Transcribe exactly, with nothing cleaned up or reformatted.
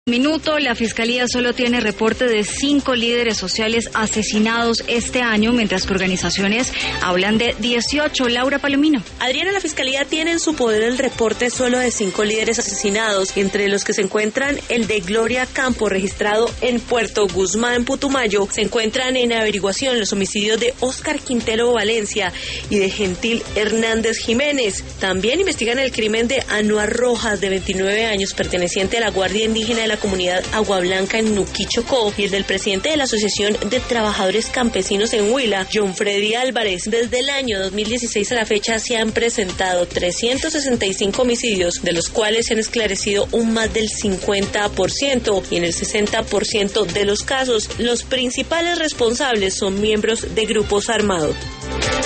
Minuto, la Fiscalía solo tiene reporte de cinco líderes sociales asesinados este año, mientras que organizaciones hablan de dieciocho. Laura Palomino. Adriana, la Fiscalía tiene en su poder el reporte solo de cinco líderes asesinados, entre los que se encuentran el de Gloria Campo, registrado en Puerto Guzmán, Putumayo. Se encuentran en averiguación los homicidios de Óscar Quintero Valencia y de Gentil Hernández Jiménez. También investigan el crimen de Anuar Rojas, de veintinueve años, perteneciente a la Guardia Indígena de la comunidad Agua Blanca en Nuquí, Chocó, y el del presidente de la Asociación de Trabajadores Campesinos en Huila, John Freddy Álvarez. Desde el año dos mil dieciséis a la fecha se han presentado trescientos sesenta y cinco homicidios, de los cuales se han esclarecido un más del cincuenta por ciento, y en el sesenta por ciento de los casos los principales responsables son miembros de grupos armados.